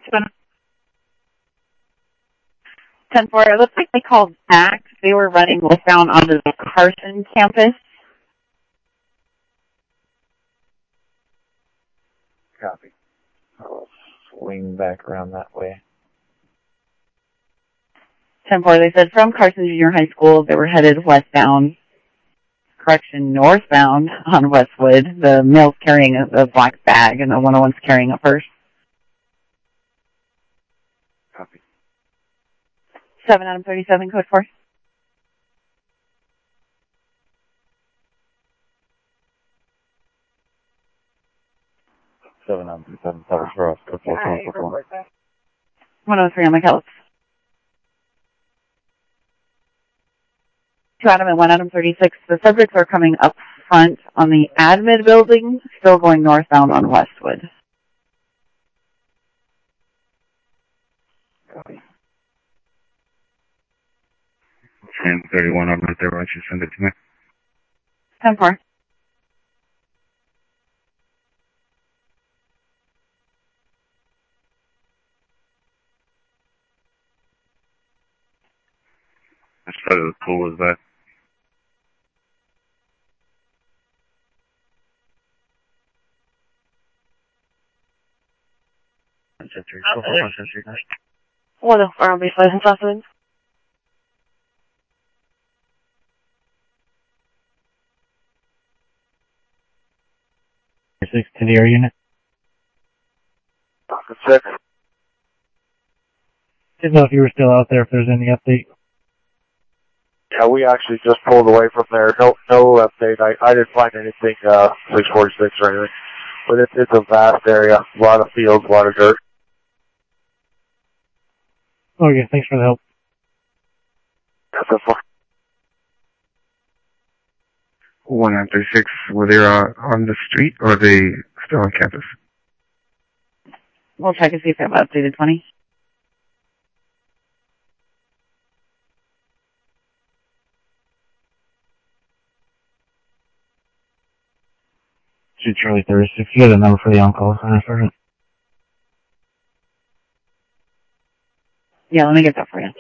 10-4, it looks like they called back. They were running westbound onto the Carson campus. Copy. I'll swing back around that way. 10-4, they said from Carson Junior High School, they were headed westbound. Correction, northbound on Westwood. The male's carrying a black bag, and the 101's carrying a purse. Copy. 7 Adam 37, code 4. Seven on 7 for us. Code 4. 103 on McKellips. 2 Adam and 1 Adam 36. The subjects are coming up front on the admin building, still going northbound on Westwood. Copy. 31, I'm right there. Why don't you send it to me? 10-4. Which side of the pool was that? What else are on base license officers? Six to the air unit. 6. Didn't know if you were still out there, if there's any update. Yeah, we actually just pulled away from there. No update. I didn't find anything, 646 or anything. But it's a vast area. A lot of fields, a lot of dirt. Okay, thanks for the help. That's a 1936, were they on the street or are they still on campus? We'll check and see if they have updated 20. Shoot Charlie 36. You got a number for the on-call center, Sergeant? Yeah, let me get that for you.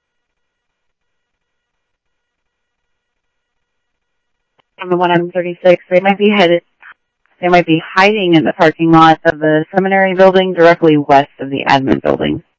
On the 136, they might be hiding in the parking lot of the seminary building directly west of the admin building.